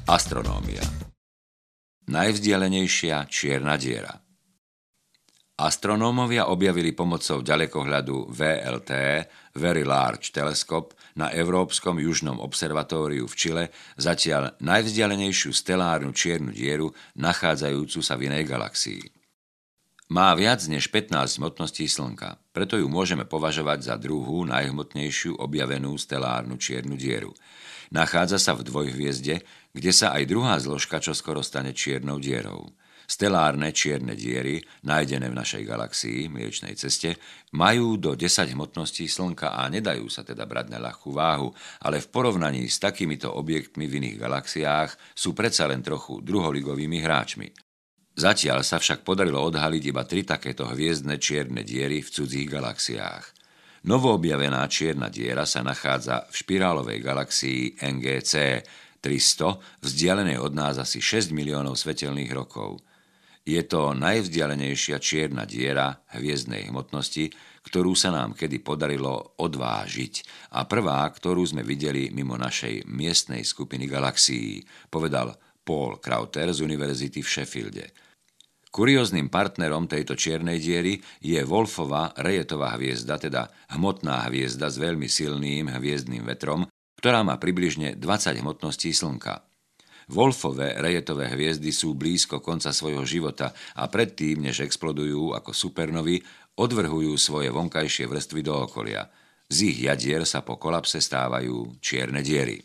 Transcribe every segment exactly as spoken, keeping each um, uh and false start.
Astronómia. Najvzdialenejšia čierna diera. Astronómovia objavili pomocou ďalekohľadu vé el té, Very Large Telescope, na Európskom južnom observatóriu v Čile zatiaľ najvzdialenejšiu stelárnu čiernu dieru nachádzajúcu sa v inej galaxii. Má viac než pätnásť hmotností Slnka, preto ju môžeme považovať za druhú najhmotnejšiu objavenú stelárnu čiernu dieru. Nachádza sa v dvojhviezde, kde sa aj druhá zložka čoskoro stane čiernou dierou. Stelárne čierne diery, nájdené v našej galaxii, Mliečnej ceste, majú do desať hmotností Slnka a nedajú sa teda brať na ľahkú váhu, ale v porovnaní s takýmito objektmi v iných galaxiách sú predsa len trochu druholigovými hráčmi. Zatiaľ sa však podarilo odhaliť iba tri takéto hviezdne čierne diery v cudzích galaxiách. Novoobjavená čierna diera sa nachádza v špirálovej galaxii en gé cé tristo, vzdialenej od nás asi šesť miliónov svetelných rokov. Je to najvzdialenejšia čierna diera hviezdnej hmotnosti, ktorú sa nám kedy podarilo odvážiť a prvá, ktorú sme videli mimo našej miestnej skupiny galaxií, povedal Paul Crowther z Univerzity v Sheffielde. Kurióznym partnerom tejto čiernej diery je Wolfova Rayetova hviezda, teda hmotná hviezda s veľmi silným hviezdnym vetrom, ktorá má približne dvadsať hmotností Slnka. Wolfove Rayetové hviezdy sú blízko konca svojho života a predtým, než explodujú ako supernovy, odvrhujú svoje vonkajšie vrstvy do okolia. Z ich jadier sa po kolapse stávajú čierne diery.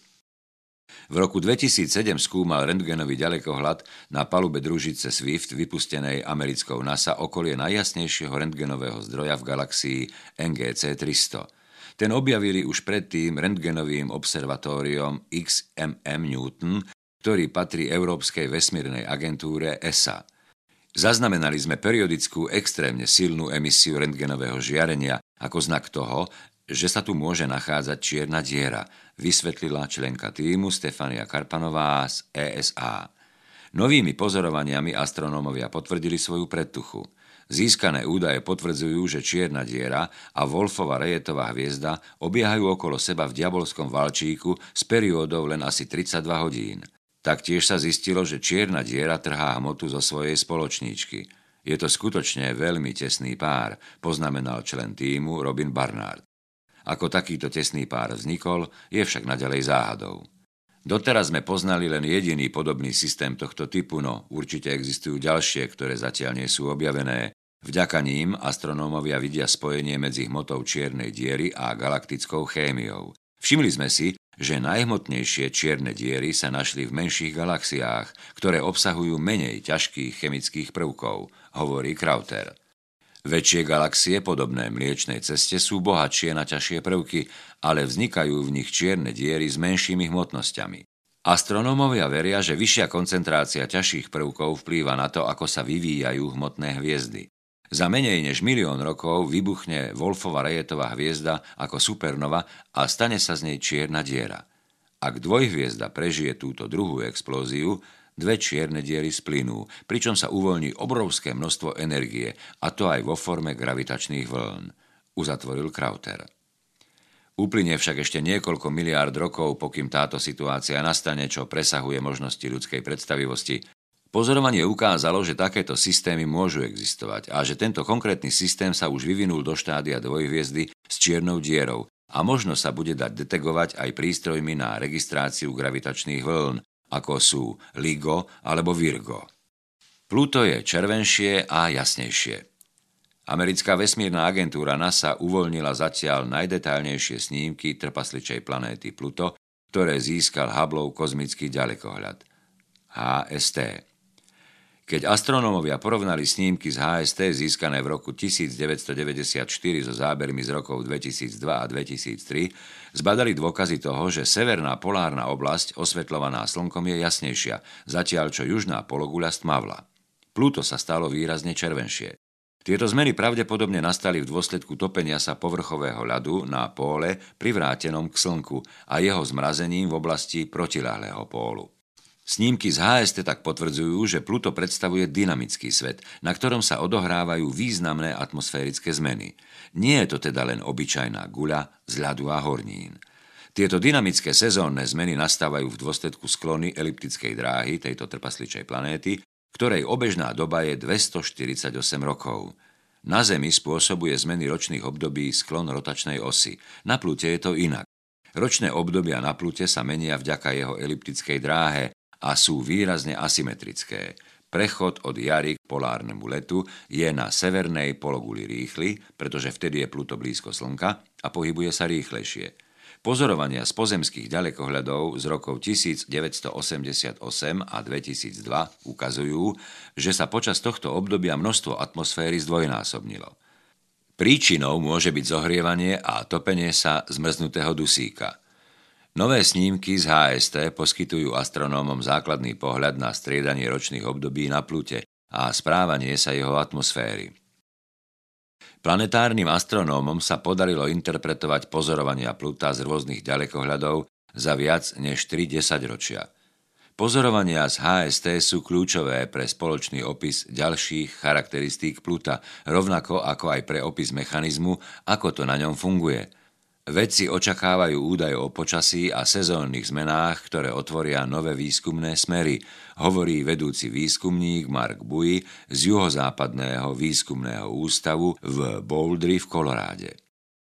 V roku dvetisícsedem skúmal rentgenový ďalekohľad na palube družice Swift vypustenej americkou NASA okolie najjasnejšieho rentgenového zdroja v galaxii en gé cé tristo. Ten objavili už predtým rentgenovým observatóriom iks em em Newton, ktorý patrí Európskej vesmírnej agentúre é es á. Zaznamenali sme periodickú extrémne silnú emisiu rentgenového žiarenia ako znak toho, že sa tu môže nachádzať čierna diera, vysvetlila členka tímu Stefania Karpanová z é es á. Novými pozorovaniami astronómovia potvrdili svoju predtuchu. Získané údaje potvrdzujú, že čierna diera a Wolfova Rayetová hviezda obiehajú okolo seba v diabolskom valčíku s periódou len asi tridsaťdva hodín. Taktiež sa zistilo, že čierna diera trhá hmotu zo svojej spoločníčky. Je to skutočne veľmi tesný pár, poznamenal člen tímu Robin Barnard. Ako takýto tesný pár vznikol, je však naďalej záhadou. Doteraz sme poznali len jediný podobný systém tohto typu, no určite existujú ďalšie, ktoré zatiaľ nie sú objavené. Vďaka ním astronómovia vidia spojenie medzi hmotou čiernej diery a galaktickou chémiou. Všimli sme si, že najhmotnejšie čierne diery sa našli v menších galaxiách, ktoré obsahujú menej ťažkých chemických prvkov, hovorí Crowther. Väčšie galaxie, podobné Mliečnej ceste, sú bohatšie na ťažšie prvky, ale vznikajú v nich čierne diery s menšími hmotnosťami. Astronómovia veria, že vyššia koncentrácia ťažších prvkov vplýva na to, ako sa vyvíjajú hmotné hviezdy. Za menej než milión rokov vybuchne Wolfova Rayetová hviezda ako supernova a stane sa z nej čierna diera. Ak dvojhviezda prežije túto druhú explóziu, dve čierne diery splynú, pričom sa uvoľní obrovské množstvo energie, a to aj vo forme gravitačných vln, uzatvoril Crowther. Uplynie však ešte niekoľko miliárd rokov, pokým táto situácia nastane, čo presahuje možnosti ľudskej predstavivosti. Pozorovanie ukázalo, že takéto systémy môžu existovať a že tento konkrétny systém sa už vyvinul do štádia dvojhviezdy s čiernou dierou a možno sa bude dať detegovať aj prístrojmi na registráciu gravitačných vln, ako sú LIGO alebo Virgo. Pluto je červenšie a jasnejšie. Americká vesmírna agentúra NASA uvoľnila zatiaľ najdetailnejšie snímky trpasličej planéty Pluto, ktoré získal Hubbleov kozmický ďalekohľad há es té. Keď astronómovia porovnali snímky z há es té získané v roku devätnásťstodeväťdesiatštyri so zábermi z rokov dvetisícdva a dvetisíctri, zbadali dôkazy toho, že severná polárna oblasť osvetľovaná Slnkom je jasnejšia, zatiaľ čo južná pologuľa stmavla. Pluto sa stalo výrazne červenšie. Tieto zmeny pravdepodobne nastali v dôsledku topenia sa povrchového ľadu na póle privrátenom k Slnku a jeho zmrazením v oblasti protiľahlého pólu. Snímky z há es té tak potvrdzujú, že Pluto predstavuje dynamický svet, na ktorom sa odohrávajú významné atmosférické zmeny. Nie je to teda len obyčajná guľa z ľadu a hornín. Tieto dynamické sezónne zmeny nastávajú v dôsledku sklony eliptickej dráhy tejto trpasličej planéty, ktorej obežná doba je dvestoštyridsaťosem rokov. Na Zemi spôsobuje zmeny ročných období sklon rotačnej osy. Na Plute je to inak. Ročné obdobia na Plute sa menia vďaka jeho eliptickej dráhe a sú výrazne asymetrické. Prechod od jary k polárnemu letu je na severnej pologuli rýchly, pretože vtedy je Pluto blízko Slnka a pohybuje sa rýchlejšie. Pozorovania z pozemských ďalekohľadov z rokov devätnásťstoosemdesiatosem a dvetisícdva ukazujú, že sa počas tohto obdobia množstvo atmosféry zdvojnásobnilo. Príčinou môže byť zohrievanie a topenie sa zmrznutého dusíka. Nové snímky z há es té poskytujú astronómom základný pohľad na striedanie ročných období na Plute a správanie sa jeho atmosféry. Planetárnym astronómom sa podarilo interpretovať pozorovania Pluta z rôznych ďalekohľadov za viac než tri desaťročia. Pozorovania z há es té sú kľúčové pre spoločný opis ďalších charakteristík Pluta, rovnako ako aj pre opis mechanizmu, ako to na ňom funguje. Vedci očakávajú údaje o počasí a sezónnych zmenách, ktoré otvoria nové výskumné smery, hovorí vedúci výskumník Mark Buoy z juhozápadného výskumného ústavu v Boulderi v Koloráde.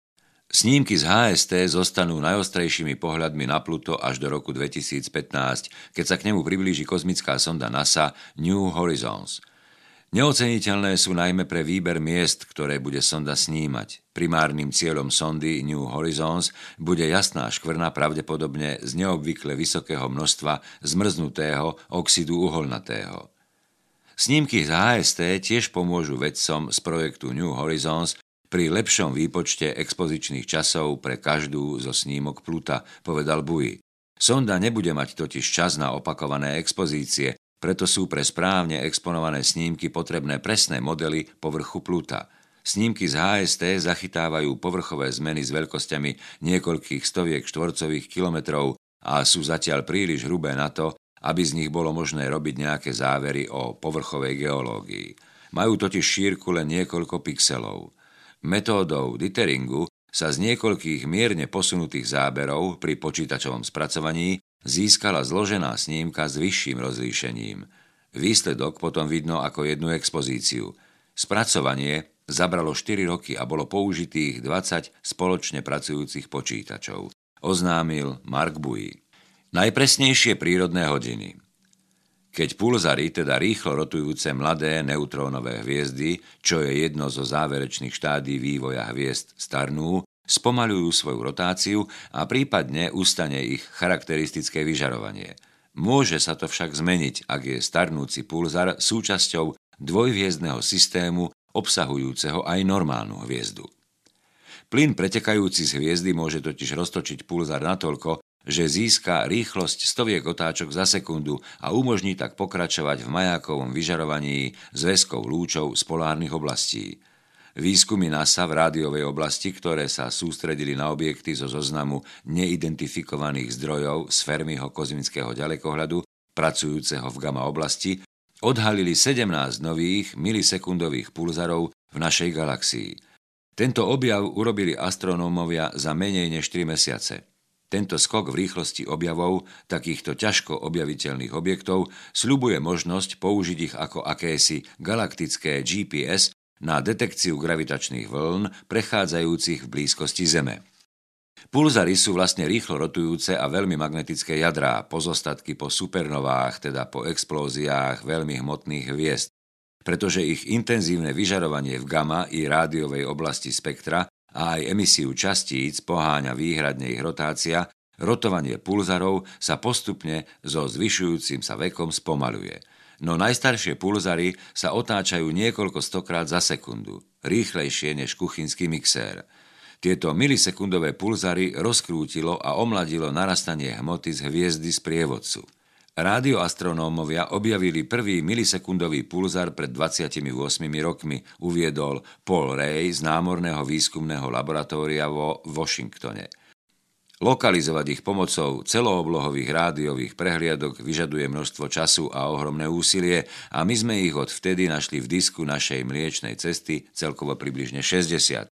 Snímky z há es té zostanú najostrejšími pohľadmi na Pluto až do roku dvetisícpätnásť, keď sa k nemu priblíži kozmická sonda NASA New Horizons. Neoceniteľné sú najmä pre výber miest, ktoré bude sonda snímať. Primárnym cieľom sondy New Horizons bude jasná škvrna pravdepodobne z neobvykle vysokého množstva zmrznutého oxidu uholnatého. Snímky z há es té tiež pomôžu vedcom z projektu New Horizons pri lepšom výpočte expozičných časov pre každú zo snímok Pluta, povedal Buoy. Sonda nebude mať totiž čas na opakované expozície, preto sú pre správne exponované snímky potrebné presné modely povrchu Pluta. Snímky z há es té zachytávajú povrchové zmeny s veľkosťami niekoľkých stoviek štvorcových kilometrov a sú zatiaľ príliš hrubé na to, aby z nich bolo možné robiť nejaké závery o povrchovej geológii. Majú totiž šírku len niekoľko pixelov. Metódou ditheringu sa z niekoľkých mierne posunutých záberov pri počítačovom spracovaní získala zložená snímka s vyšším rozlíšením. Výsledok potom vidno ako jednu expozíciu. Spracovanie zabralo štyri roky a bolo použitých dvadsať spoločne pracujúcich počítačov, oznámil Mark Buoy. Najpresnejšie prírodné hodiny. Keď pulzary, teda rýchlo rotujúce mladé neutrónové hviezdy, čo je jedno zo záverečných štádií vývoja hviezd, starnú, spomaľujú svoju rotáciu a prípadne ustane ich charakteristické vyžarovanie. Môže sa to však zmeniť, ak je starnúci pulzar súčasťou dvojhviezdneho systému obsahujúceho aj normálnu hviezdu. Plyn pretekajúci z hviezdy môže totiž roztočiť pulzar natoľko, že získa rýchlosť stoviek otáčok za sekundu a umožní tak pokračovať v majákovom vyžarovaní zväzkov lúčov z polárnych oblastí. Výskumy NASA v rádiovej oblasti, ktoré sa sústredili na objekty zo zoznamu neidentifikovaných zdrojov z Fermiho kozmického ďalekohľadu, pracujúceho v gamma oblasti, odhalili sedemnásť nových milisekundových pulzarov v našej galaxii. Tento objav urobili astronómovia za menej než tri mesiace. Tento skok v rýchlosti objavov takýchto ťažko objaviteľných objektov sľubuje možnosť použiť ich ako akési galaktické gé pé es na detekciu gravitačných vln prechádzajúcich v blízkosti Zeme. Pulzary sú vlastne rýchlo rotujúce a veľmi magnetické jadrá, pozostatky po supernovách, teda po explóziách veľmi hmotných hviezd, pretože ich intenzívne vyžarovanie v gamma i rádiovej oblasti spektra a aj emisiu častíc poháňa výhradne ich rotácia, rotovanie pulzarov sa postupne so zvyšujúcim sa vekom spomaľuje. No najstaršie pulzary sa otáčajú niekoľko stokrát za sekundu, rýchlejšie než kuchynský mixér. Tieto milisekundové pulzary rozkrútilo a omladilo narastanie hmoty z hviezdy z prievodcu. Rádioastronómovia objavili prvý milisekundový pulzar pred dvadsiatimi ôsmimi rokmi, uviedol Paul Ray z námorného výskumného laboratória vo Washingtone. Lokalizovať ich pomocou celooblohových rádiových prehliadok vyžaduje množstvo času a ohromné úsilie a my sme ich od vtedy našli v disku našej mliečnej cesty celkovo približne šesťdesiat.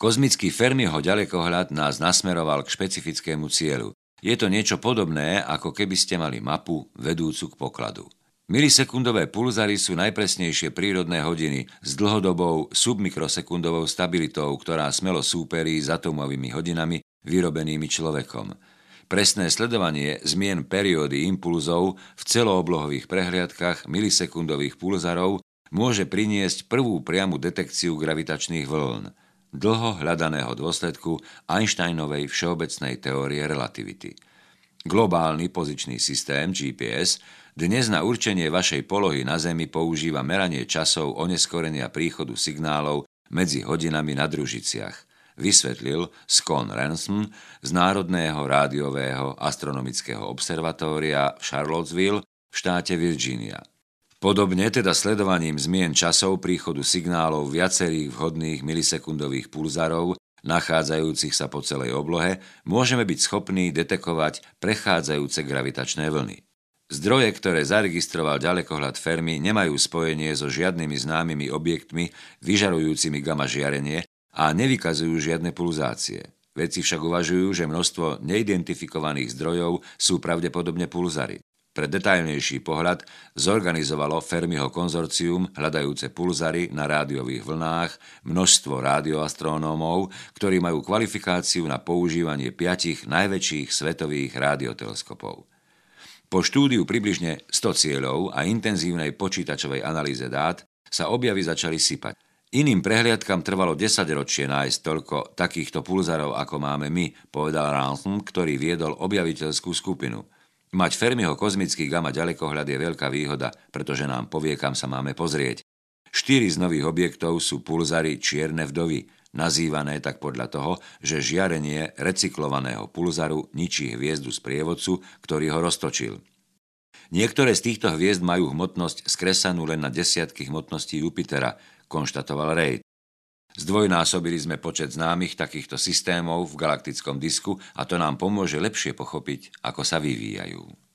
Kozmický Fermiho ďalekohľad nás nasmeroval k špecifickému cieľu. Je to niečo podobné, ako keby ste mali mapu vedúcu k pokladu. Milisekundové pulzary sú najpresnejšie prírodné hodiny s dlhodobou submikrosekundovou stabilitou, ktorá smelo súperí s atomovými hodinami vyrobenými človekom. Presné sledovanie zmien periódy impulzov v celooblohových prehliadkach milisekundových pulzarov môže priniesť prvú priamu detekciu gravitačných vln, dlho hľadaného dôsledku Einsteinovej všeobecnej teórie relativity. Globálny pozičný systém G P S dnes na určenie vašej polohy na Zemi používa meranie časov oneskorenia príchodu signálov medzi hodinami na družiciach, vysvetlil Scott Ransom z Národného rádiového astronomického observatória v Charlottesville v štáte Virginia. Podobne teda sledovaním zmien časov príchodu signálov viacerých vhodných milisekundových pulzarov nachádzajúcich sa po celej oblohe môžeme byť schopní detekovať prechádzajúce gravitačné vlny. Zdroje, ktoré zaregistroval ďalekohľad Fermi, nemajú spojenie so žiadnymi známymi objektmi vyžarujúcimi gamma žiarenie a nevykazujú žiadne pulzácie. Vedci však uvažujú, že množstvo neidentifikovaných zdrojov sú pravdepodobne pulzary. Pre detailnejší pohľad zorganizovalo Fermiho konzorcium hľadajúce pulzary na rádiových vlnách množstvo rádioastronómov, ktorí majú kvalifikáciu na používanie piatich najväčších svetových rádioteleskopov. Po štúdiu približne sto cieľov a intenzívnej počítačovej analýze dát sa objavy začali sypať. Iným prehliadkam trvalo desaťročie nájsť toľko takýchto pulzarov, ako máme my, povedal Ransom, ktorý viedol objaviteľskú skupinu. Mať Fermiho kozmický gamma ďalekohľad je veľká výhoda, pretože nám povie, kam sa máme pozrieť. Štyri z nových objektov sú pulzary čierne vdovy, nazývané tak podľa toho, že žiarenie recyklovaného pulzaru ničí hviezdu z prievodcu, ktorý ho roztočil. Niektoré z týchto hviezd majú hmotnosť skresanú len na desiatky hmotností Jupitera, konštatoval Reid. Zdvojnásobili sme počet známych takýchto systémov v galaktickom disku a to nám pomôže lepšie pochopiť, ako sa vyvíjajú.